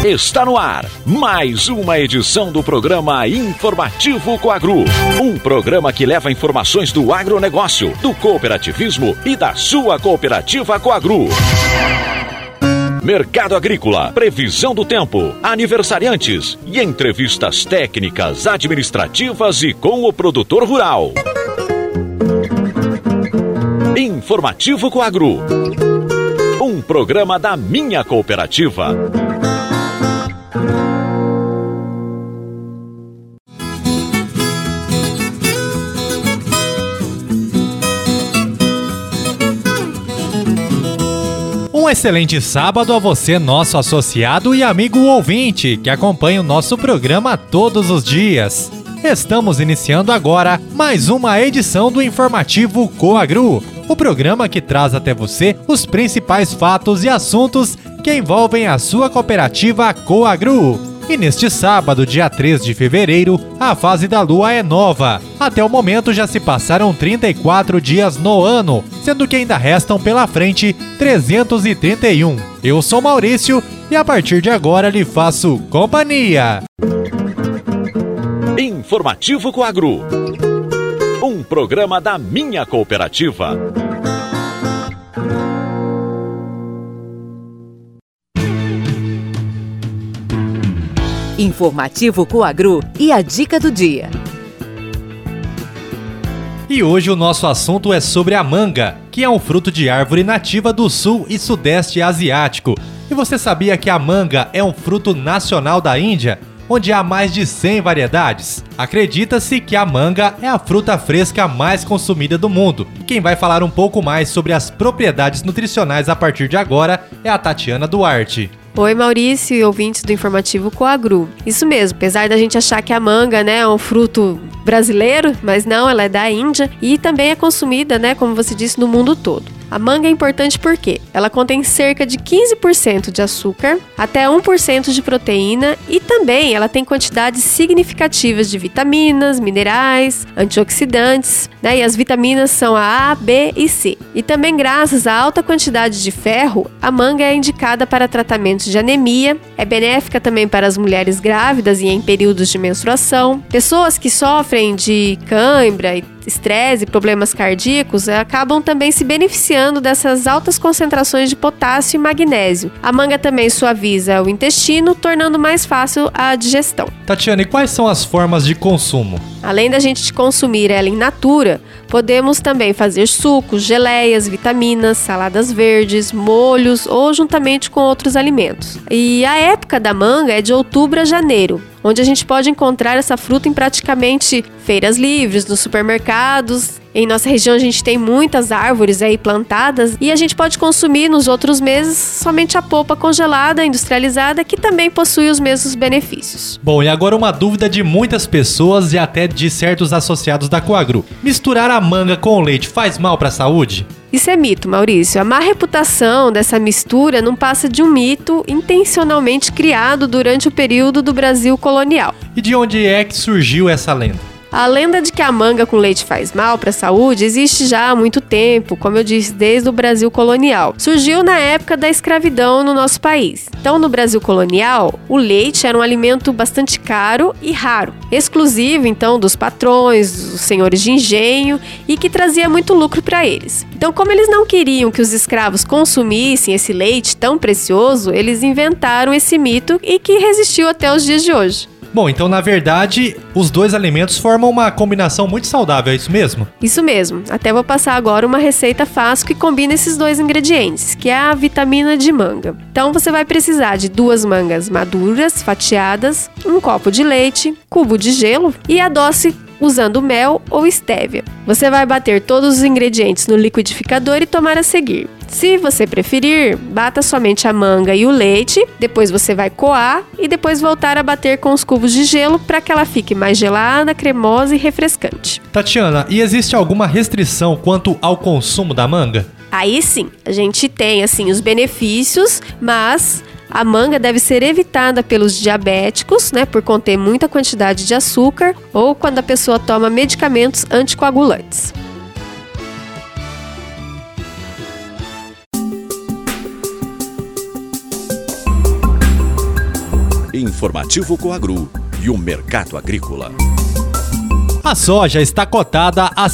Está no ar mais uma edição do programa Informativo Coagro. Um programa que leva informações do agronegócio, do cooperativismo e da sua cooperativa Coagro. Mercado agrícola, previsão do tempo, aniversariantes e entrevistas técnicas, administrativas e com o produtor rural. Informativo Coagro. Um programa da minha cooperativa. Um excelente sábado a você, nosso associado e amigo ouvinte, que acompanha o nosso programa todos os dias. Estamos iniciando agora mais uma edição do Informativo Coagro, o programa que traz até você os principais fatos e assuntos que envolvem a sua cooperativa Coagro. E neste sábado, dia 3 de fevereiro, a fase da lua é nova. Até o momento já se passaram 34 dias no ano, sendo que ainda restam pela frente 331. Eu sou Maurício e a partir de agora lhe faço companhia. Informativo Coagro. Um programa da minha cooperativa. Informativo Coagro e a dica do dia. E hoje o nosso assunto é sobre a manga, que é um fruto de árvore nativa do sul e sudeste asiático. E você sabia que a manga é um fruto nacional da Índia, onde há mais de 100 variedades? Acredita-se que a manga é a fruta fresca mais consumida do mundo. E quem vai falar um pouco mais sobre as propriedades nutricionais a partir de agora é a Tatiana Duarte. Oi, Maurício e ouvintes do Informativo Coagro. Isso mesmo, apesar da gente achar que a manga, é um fruto brasileiro, mas não, ela é da Índia e também é consumida, como você disse, no mundo todo. A manga é importante porque ela contém cerca de 15% de açúcar, até 1% de proteína e também ela tem quantidades significativas de vitaminas, minerais, antioxidantes, e as vitaminas são a A, B e C. E também graças à alta quantidade de ferro, a manga é indicada para tratamentos de anemia, é benéfica também para as mulheres grávidas e em períodos de menstruação. Pessoas que sofrem de cãibra e estresse e problemas cardíacos acabam também se beneficiando dessas altas concentrações de potássio e magnésio. A manga também suaviza o intestino, tornando mais fácil a digestão. Tatiana, e quais são as formas de consumo? Além da gente consumir ela in natura, podemos também fazer sucos, geleias, vitaminas, saladas verdes, molhos ou juntamente com outros alimentos. E a época da manga é de outubro a janeiro, onde a gente pode encontrar essa fruta em praticamente feiras livres, nos supermercados. Em nossa região a gente tem muitas árvores aí plantadas e a gente pode consumir nos outros meses somente a polpa congelada, industrializada, que também possui os mesmos benefícios. Bom, e agora uma dúvida de muitas pessoas e até de certos associados da Coagro. Misturar a manga com o leite faz mal para a saúde? Isso é mito, Maurício. A má reputação dessa mistura não passa de um mito intencionalmente criado durante o período do Brasil colonial. E de onde é que surgiu essa lenda? A lenda de que a manga com leite faz mal para a saúde existe já há muito tempo, como eu disse, desde o Brasil colonial. Surgiu na época da escravidão no nosso país. Então, no Brasil colonial, o leite era um alimento bastante caro e raro, exclusivo, então, dos patrões, dos senhores de engenho e que trazia muito lucro para eles. Então, como eles não queriam que os escravos consumissem esse leite tão precioso, eles inventaram esse mito e que resistiu até os dias de hoje. Bom, então na verdade, os dois alimentos formam uma combinação muito saudável, é isso mesmo? Isso mesmo. Até vou passar agora uma receita fácil que combina esses dois ingredientes, que é a vitamina de manga. Então você vai precisar de 2 mangas maduras, fatiadas, 1 copo de leite, cubo de gelo e adoce usando mel ou estévia. Você vai bater todos os ingredientes no liquidificador e tomar a seguir. Se você preferir, bata somente a manga e o leite, depois você vai coar e depois voltar a bater com os cubos de gelo para que ela fique mais gelada, cremosa e refrescante. Tatiana, e existe alguma restrição quanto ao consumo da manga? Aí sim, a gente tem os benefícios, mas a manga deve ser evitada pelos diabéticos, por conter muita quantidade de açúcar ou quando a pessoa toma medicamentos anticoagulantes. Informativo Coagru e o mercado agrícola. A soja está cotada a R$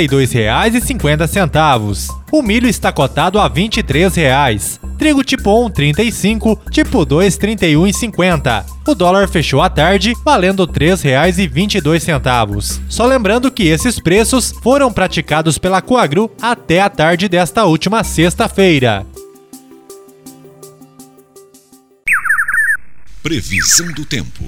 62,50. O milho está cotado a R$ 23,00. Trigo tipo 1, 35, tipo 2, 31,50. O dólar fechou à tarde valendo R$ 3,22. Só lembrando que esses preços foram praticados pela Coagru até a tarde desta última sexta-feira. Previsão do tempo.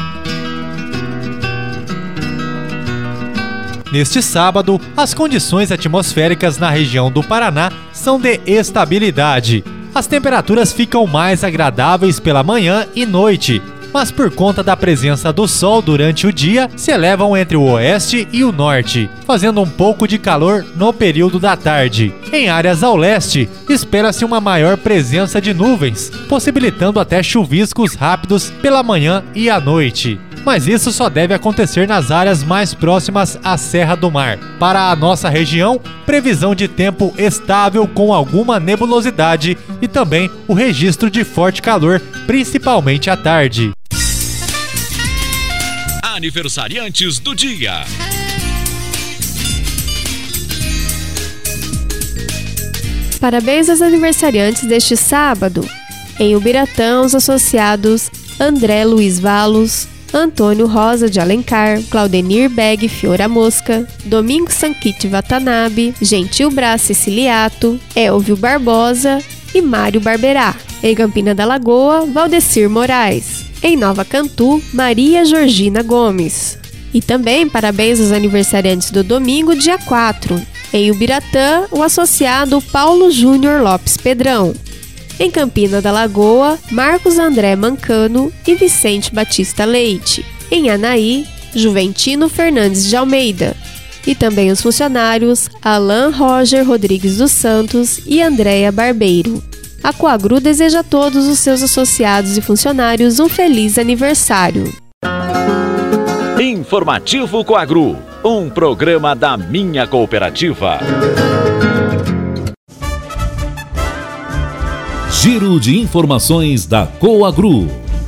Neste sábado, as condições atmosféricas na região do Paraná são de estabilidade. As temperaturas ficam mais agradáveis pela manhã e noite, mas por conta da presença do sol durante o dia, se elevam entre o oeste e o norte, fazendo um pouco de calor no período da tarde. Em áreas ao leste, espera-se uma maior presença de nuvens, possibilitando até chuviscos rápidos pela manhã e à noite. Mas isso só deve acontecer nas áreas mais próximas à Serra do Mar. Para a nossa região, previsão de tempo estável com alguma nebulosidade e também o registro de forte calor, principalmente à tarde. Aniversariantes do dia. Parabéns aos aniversariantes deste sábado. Em Ubiratã, os associados André Luiz Valos, Antônio Rosa de Alencar, Claudenir Beg Fiora Mosca, Domingo Sanquite Watanabe, Gentil Brás Siciliato, Elvio Barbosa e Mário Barberá. Em Campina da Lagoa, Valdecir Moraes. Em Nova Cantu, Maria Georgina Gomes. E também parabéns aos aniversariantes do domingo, dia 4. Em Ubiratã, o associado Paulo Júnior Lopes Pedrão. Em Campina da Lagoa, Marcos André Mancano e Vicente Batista Leite. Em Anaí, Juventino Fernandes de Almeida. E também os funcionários Alain Roger Rodrigues dos Santos e Andréia Barbeiro. A Coagru deseja a todos os seus associados e funcionários um feliz aniversário. Informativo Coagru, um programa da minha cooperativa. Giro de informações da Coagru.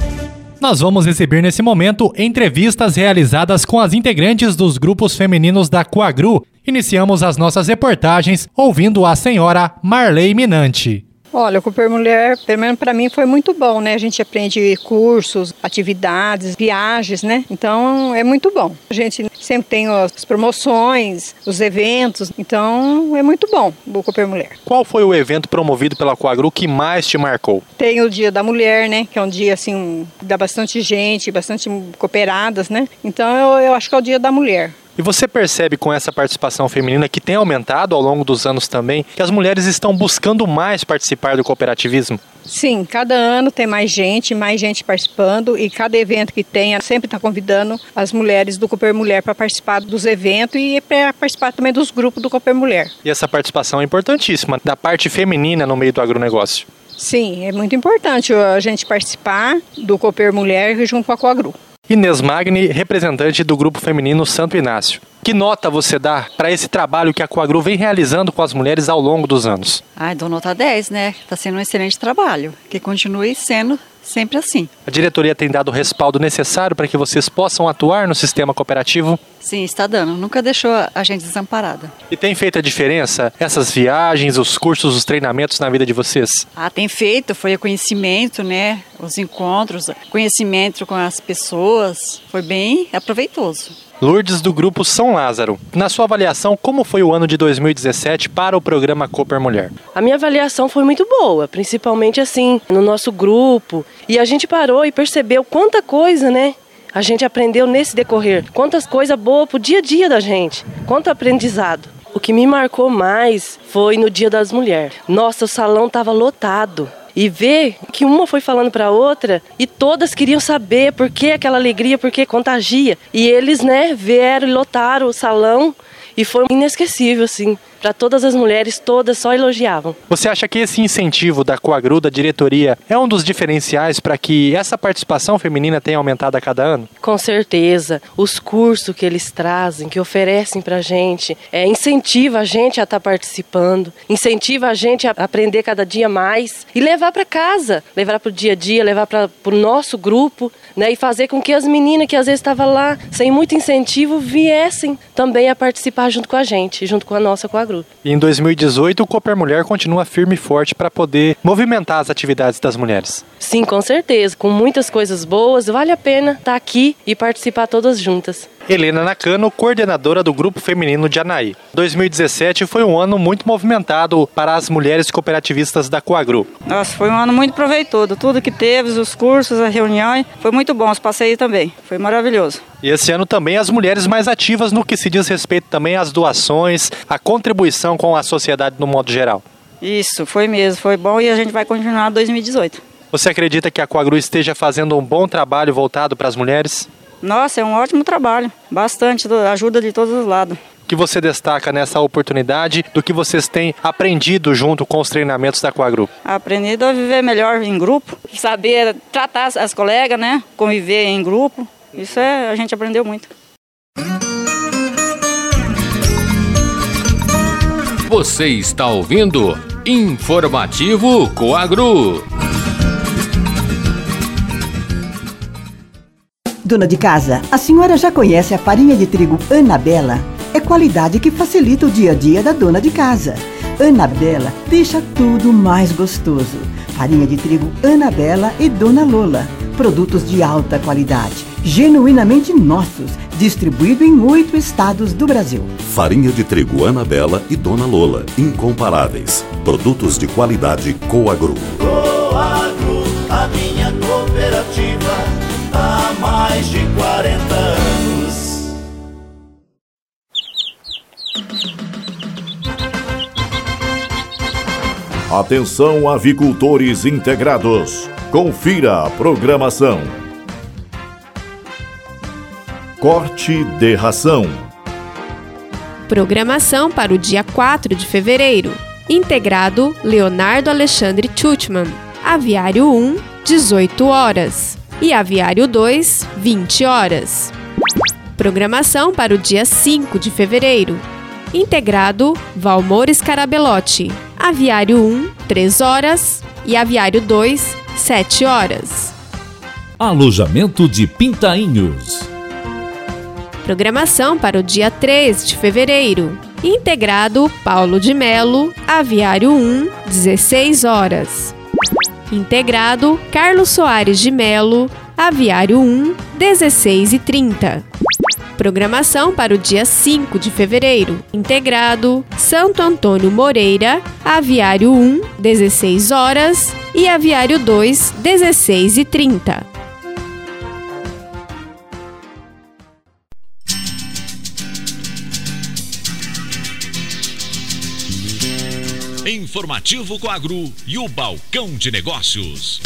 Nós vamos receber nesse momento entrevistas realizadas com as integrantes dos grupos femininos da Coagru. Iniciamos as nossas reportagens ouvindo a senhora Marley Minante. Olha, o Cooper Mulher, pelo menos para mim, foi muito bom, né? A gente aprende cursos, atividades, viagens, né? Então, é muito bom. A gente sempre tem as promoções, os eventos, então é muito bom o Cooper Mulher. Qual foi o evento promovido pela Coagru que mais te marcou? Tem o Dia da Mulher, né? Que é um dia, assim, dá bastante gente, bastante cooperadas, né? Então, eu acho que é o Dia da Mulher. E você percebe com essa participação feminina que tem aumentado ao longo dos anos também, que as mulheres estão buscando mais participar do cooperativismo? Sim, cada ano tem mais gente participando e cada evento que tem, sempre está convidando as mulheres do Cooper Mulher para participar dos eventos e para participar também dos grupos do Cooper Mulher. E essa participação é importantíssima, da parte feminina no meio do agronegócio. Sim, é muito importante a gente participar do Cooper Mulher junto com a Coagru. Inês Magni, representante do Grupo Feminino Santo Inácio. Que nota você dá para esse trabalho que a Coagru vem realizando com as mulheres ao longo dos anos? Dou nota 10, né? Está sendo um excelente trabalho, que continue sendo sempre assim. A diretoria tem dado o respaldo necessário para que vocês possam atuar no sistema cooperativo? Sim, está dando. Nunca deixou a gente desamparada. E tem feito a diferença essas viagens, os cursos, os treinamentos na vida de vocês? Tem feito. Foi o conhecimento, né? Os encontros, conhecimento com as pessoas. Foi bem aproveitoso. Lourdes, do Grupo São Lázaro. Na sua avaliação, como foi o ano de 2017 para o programa Cooper Mulher? A minha avaliação foi muito boa, principalmente assim, no nosso grupo. E a gente parou e percebeu quanta coisa, né? A gente aprendeu nesse decorrer. Quantas coisas boas pro dia a dia da gente. Quanto aprendizado. O que me marcou mais foi no Dia das Mulheres. Nossa, o salão estava lotado. E ver que uma foi falando para a outra e todas queriam saber por que aquela alegria, por que contagia. E eles, né, vieram e lotaram o salão e foi inesquecível, assim. para todas as mulheres, todas só elogiavam. Você acha que esse incentivo da Coagru, da diretoria, é um dos diferenciais para que essa participação feminina tenha aumentado a cada ano? Com certeza. Os cursos que eles trazem, que oferecem para a gente, incentiva a gente a estar participando, incentiva a gente a aprender cada dia mais e levar para casa, levar para o dia a dia, levar para o nosso grupo, né, e fazer com que as meninas que às vezes estavam lá sem muito incentivo viessem também a participar junto com a gente, junto com a nossa Coagru. E em 2018 o Cooper Mulher continua firme e forte para poder movimentar as atividades das mulheres. Sim, com certeza. Com muitas coisas boas, vale a pena estar aqui e participar todas juntas. Helena Nakano, coordenadora do Grupo Feminino de Anaí. 2017 foi um ano muito movimentado para as mulheres cooperativistas da Coagru. Nossa, foi um ano muito proveitoso. Tudo que teve, os cursos, as reuniões, foi muito bom. Os passeios também. Foi maravilhoso. E esse ano também as mulheres mais ativas no que se diz respeito também às doações, à contribuição com a sociedade no modo geral. Isso, foi mesmo. Foi bom e a gente vai continuar em 2018. Você acredita que a Coagru esteja fazendo um bom trabalho voltado para as mulheres? Nossa, é um ótimo trabalho. Bastante, ajuda de todos os lados. O que você destaca nessa oportunidade do que vocês têm aprendido junto com os treinamentos da Coagru? Aprendido a viver melhor em grupo, saber tratar as colegas, né? Conviver em grupo. Isso a gente aprendeu muito. Você está ouvindo Informativo Coagru. Dona de casa, a senhora já conhece a farinha de trigo Anabela? É qualidade que facilita o dia a dia da dona de casa. Anabela deixa tudo mais gostoso. Farinha de trigo Anabela e Dona Lola. Produtos de alta qualidade, genuinamente nossos, distribuído em 8 estados do Brasil. Farinha de trigo Anabela e Dona Lola, incomparáveis. Produtos de qualidade Coagru. Coagru, a minha cooperativa, há mais de 40 anos. Atenção, avicultores integrados. Confira a programação. Corte de ração. Programação para o dia 4 de fevereiro. Integrado Leonardo Alexandre Tchutman. Aviário 1, 18 horas. E Aviário 2, 20 horas. Programação para o dia 5 de fevereiro. Integrado Valmor Scarabelotti. Aviário 1, 3 horas. E Aviário 2, 7 horas. Alojamento de Pintainhos. Programação para o dia 3 de fevereiro. Integrado Paulo de Melo, Aviário 1, 16 horas. Integrado Carlos Soares de Melo, Aviário 1, 16h30. Programação para o dia 5 de fevereiro. Integrado Santo Antônio Moreira, Aviário 1, 16 horas e Aviário 2, 16h30. Informativo Coagru e o Balcão de Negócios.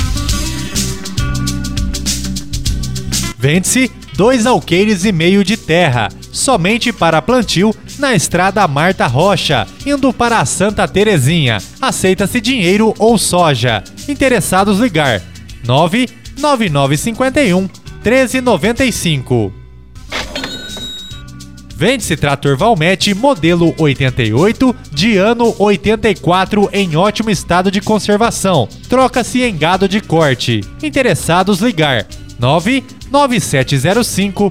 Vende-se 2 alqueires e meio de terra, somente para plantio, na estrada Marta Rocha, indo para a Santa Terezinha. Aceita-se dinheiro ou soja. Interessados ligar 99951 1395. Vende-se trator Valmete modelo 88 de ano 84 em ótimo estado de conservação. Troca-se em gado de corte. Interessados ligar 99705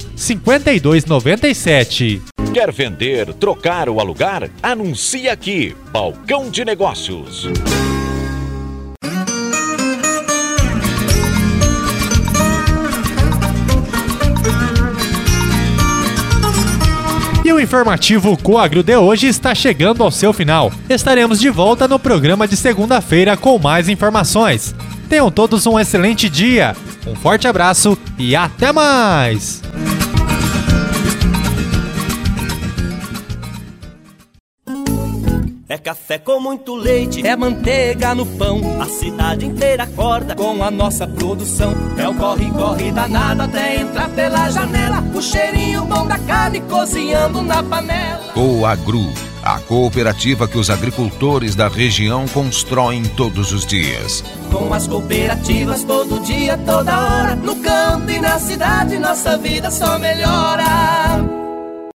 5297. Quer vender, trocar ou alugar? Anuncie aqui. Balcão de Negócios. E o informativo Coagru de hoje está chegando ao seu final. Estaremos de volta no programa de segunda-feira com mais informações. Tenham todos um excelente dia, um forte abraço e até mais! É café com muito leite, é manteiga no pão. A cidade inteira acorda com a nossa produção. É o corre-corre danado até entrar pela janela. O cheirinho bom da carne cozinhando na panela. Coagru, a cooperativa que os agricultores da região constroem todos os dias. Com as cooperativas todo dia, toda hora, no campo e na cidade, nossa vida só melhora.